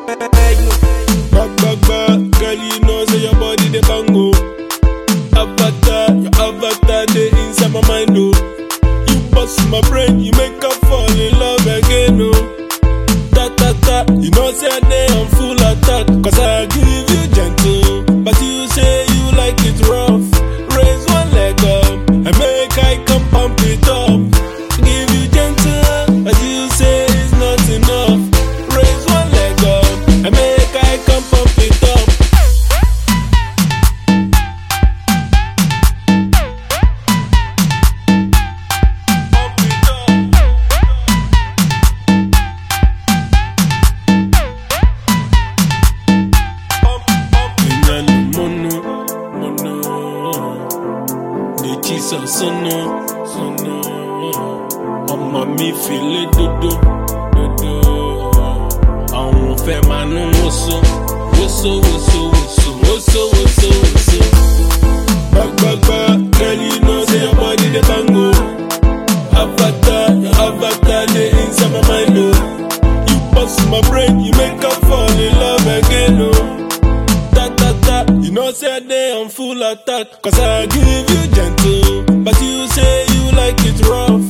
Girl, you know say your body the bango. Avatar, your avatar, they inside my mind, oh. You bust my brain, you make up fall in love again, oh. Ta, you know say they on full attack, cause I give you gentle, but you say you like it rough. Raise one leg up, and make I come pump it up. Give you gentle, but you say it's not enough. Raise one leg up, and make I come pump it up. Pump it up. Sono, ọmọ mi file dodo. Àwọn fẹ́ máa nú wóso. Gbàgbàgbà, girl, you know say your body dey bango. Your avatar dey inside my mind, oh. You bust my brain, you make up fall in love again, oh. Ta, you know say they on full attack, cause I give you gentle, but you say you like it rough.